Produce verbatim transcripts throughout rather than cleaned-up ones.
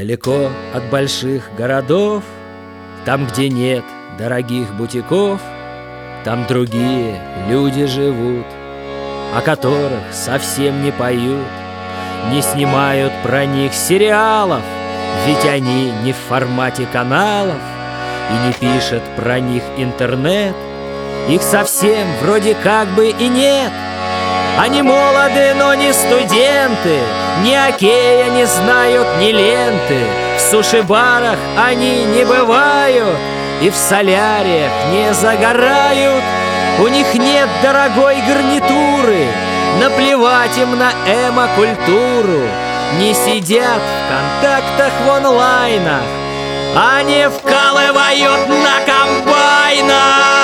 Далеко от больших городов, там, где нет дорогих бутиков, там другие люди живут, о которых совсем не поют, не снимают про них сериалов, ведь они не в формате каналов, и не пишет про них интернет. Их совсем вроде как бы и нет. Они молоды, но не студенты, ни окея не знают, ни ленты. В суши-барах они не бывают и в соляриях не загорают. У них нет дорогой гарнитуры, наплевать им на эмо-культуру. Не сидят в контактах в онлайнах, а не вкалывают на комбайнах.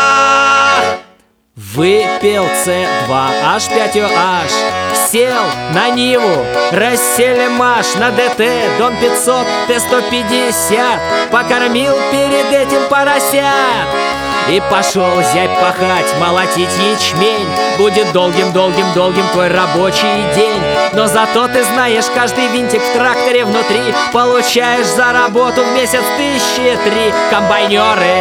Выпил С два H пять O H, сел на Ниву, Рассельмаш на ДТ, Дон пятьсот, Т сто пятьдесят, покормил перед этим поросят. И пошел зять пахать, молотить ячмень. Будет долгим-долгим-долгим твой рабочий день. Но зато ты знаешь, каждый винтик в тракторе внутри получаешь за работу в месяц тысячи три. Комбайнеры.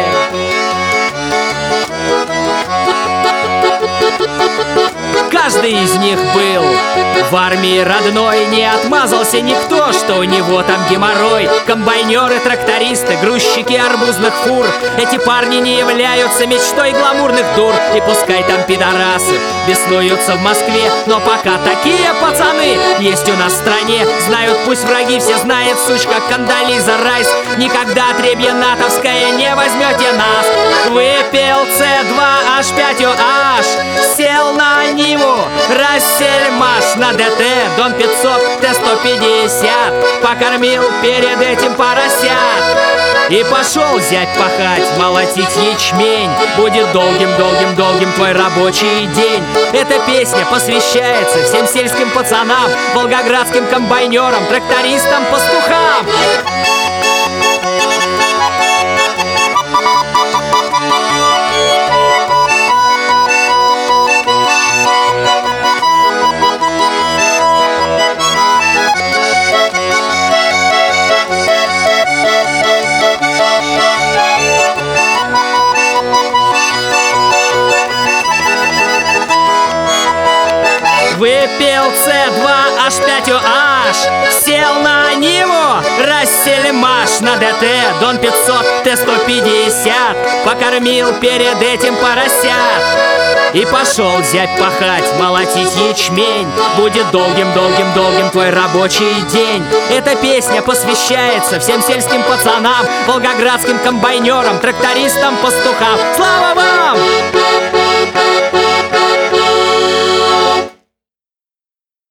Каждый из них был в армии родной, не отмазался никто, что у него там геморрой. Комбайнеры, трактористы, грузчики арбузных фур, эти парни не являются мечтой гламурных дур. И пускай там пидорасы беснуются в Москве, но пока такие пацаны есть у нас в стране. Знают пусть враги, все знает сучка Кондолиза Райс. Никогда отребье натовское не возьмете нас. Выпил С два H пять O H, сел на Ниву, Рассельмаш на ДТ, Дон пятьсот, Т сто пятьдесят, покормил перед этим поросят. И пошел зять пахать, молотить ячмень. Будет долгим-долгим-долгим твой рабочий день. Эта песня посвящается всем сельским пацанам, волгоградским комбайнерам, трактористам, пастухам. Выпил С два H пять O H, сел на Ниву, Рассельмаш на ДТ, Дон пятьсот, Т сто пятьдесят, покормил перед этим поросят. И пошел зять пахать, молотить ячмень. Будет долгим-долгим-долгим твой рабочий день. Эта песня посвящается всем сельским пацанам, волгоградским комбайнерам, трактористам, пастухам. Слава вам!